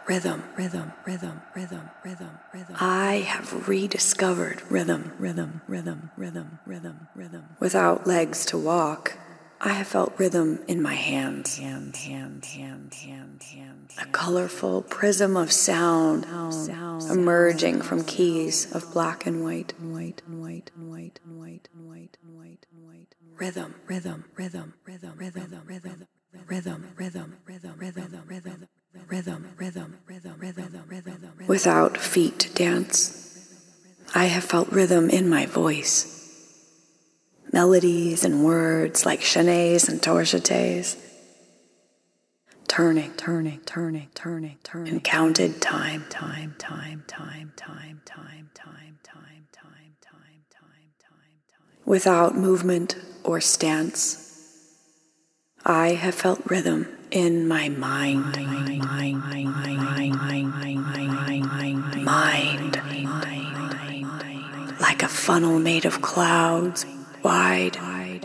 Rhythm. I have rediscovered rhythm. Without legs to walk, I have felt rhythm in my hands. A colorful prism of sound emerging from keys of black and white. Rhythm. Without feet to dance, I have felt rhythm in my voice. Melodies and words like chanes and torchetes, turning, and counted time. Without movement or stance, I have felt rhythm in my mind. Like a funnel made of clouds, wide.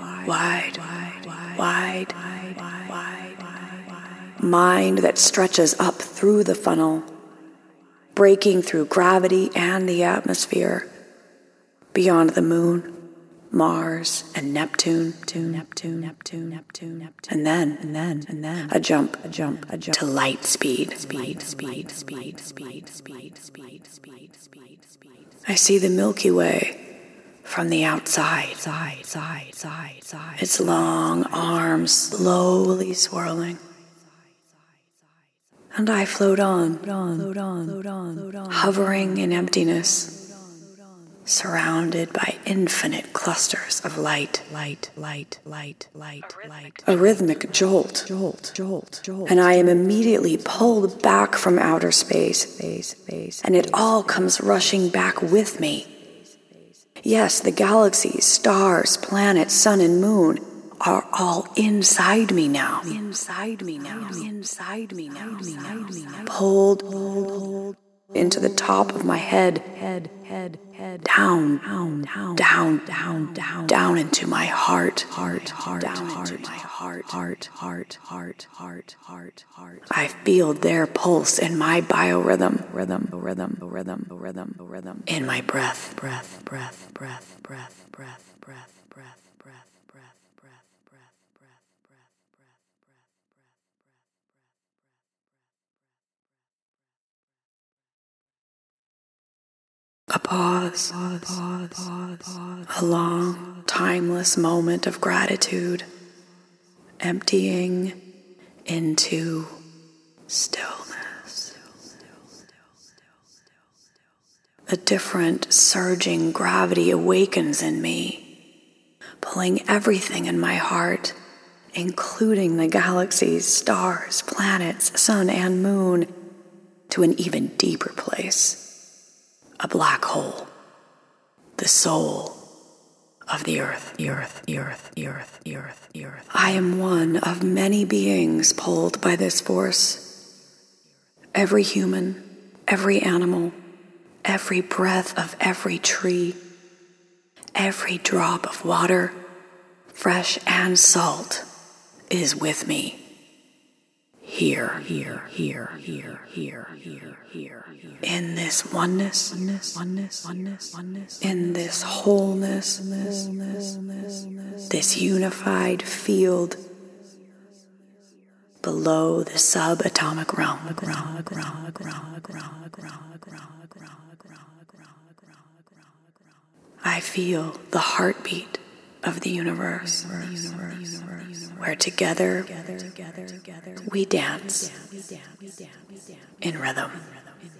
Mind that stretches up through the funnel, breaking through gravity and the atmosphere, beyond the moon, Mars, and Neptune, and then a jump to light speed. I see the Milky Way from the outside, its long arms slowly swirling. And I float on, hovering in emptiness, surrounded by infinite clusters of light. A rhythmic jolt, and I am immediately pulled back from outer space, and it all comes rushing back with me. Yes, the galaxies, stars, planets, sun, and moon are all inside me now. Pulled into the top of my head, down into my heart. I feel their pulse in my biorhythm, in my breath. A pause, a long, timeless moment of gratitude, emptying into stillness. A different, surging gravity awakens in me, pulling everything in my heart, including the galaxies, stars, planets, sun, and moon, to an even deeper place. A black hole, the soul of the earth. I am one of many beings pulled by this force. Every human, every animal, every breath of every tree, every drop of water, fresh and salt, is with me. Here. In this oneness, in this wholeness, this unified field below the subatomic realm. I feel the heartbeat of the universe, where together we dance in rhythm.